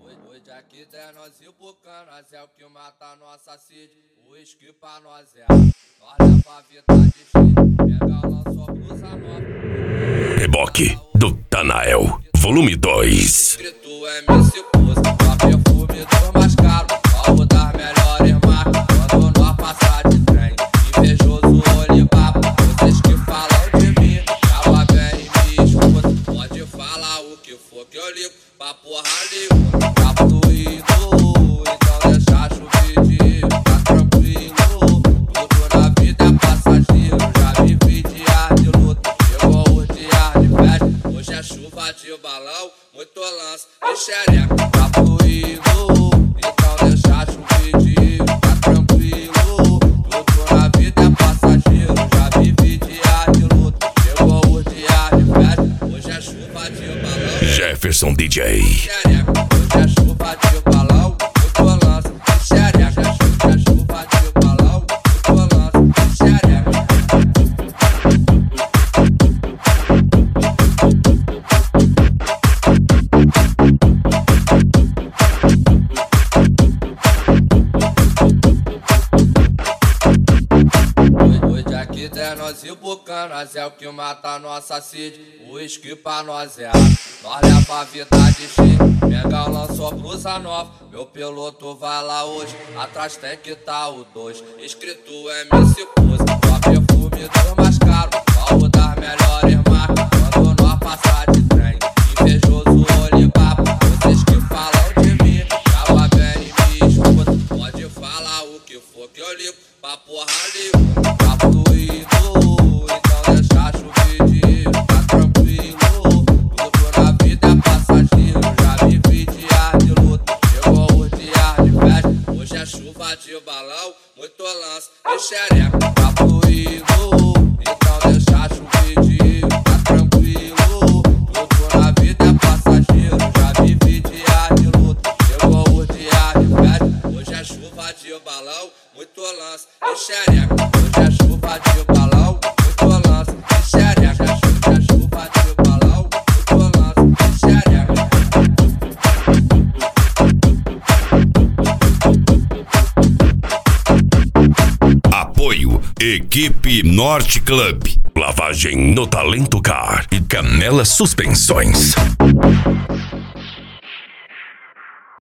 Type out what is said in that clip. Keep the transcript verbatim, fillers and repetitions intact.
Hoje aqui der nós e bucanas é o que mata nossa sede. O uísque pra nós é olha pra vida de cheio. Pega o lanço, blusa nova. Reboque do Tanael, volume dois. Escrito é M C Pose, só perfume do mais caro. Algo das melhores marcas, quando nós passar de trem. Invejoso Olibaba, vocês que falam de mim, calma bem e me escuta. Pode falar o que for que eu ligo, pra porra ligo. Tá fluido, então deixa chover de tá tranquilo. Tudo na vida é passageiro, já vivi dias de luta. Chegou o dia de festa, hoje é chuva de balão, muito lance e xereca. Tá fluido, então deixa chover de tá tranquilo. Tudo na vida é passageiro, já vivi dias de luta. Chegou o dia de festa, hoje é chuva de balão. Jefferson D J. Xereca, hoje é chuva de balão, muito lance e xereca. Hoje é chuva de balão, muito lance e xereca. Hoje aqui der nós e bucanas é o que mata nossa sede. O uísque pra nós é nós leva a vida de cheio. Pega o lanço, blusa nova. Meu piloto vai lá hoje, atrás tem que tá o dois. Escrito M C Pose, só perfume do mais caro. Algo das melhores marcas, quando nós passar de trem. Invejoso Olibaba, vocês que falam de mim, calma bem e me escuta. Pode falar o que for que eu ligo, pra porra ligo. Tá fluido, então deixa chover de tá tranquilo. Tudo na vida é passageiro, já vivi dias de luta. Chegou o dia de festa, hoje é chuva de balão, muito lance e xereca. Tá fluido, então deixa chover de tá tranquilo. Tudo na vida é passageiro, já vivi dias de luta. Chegou o dia de festa, hoje é chuva de balão, muito lance e xereca. Hoje é chuva de balão, muito lance e xereca. Hoje é chuva de balão, muito lance e xereca. Apoio Equipe Norte Club, lavagem no Talento Car e Canela Suspensões.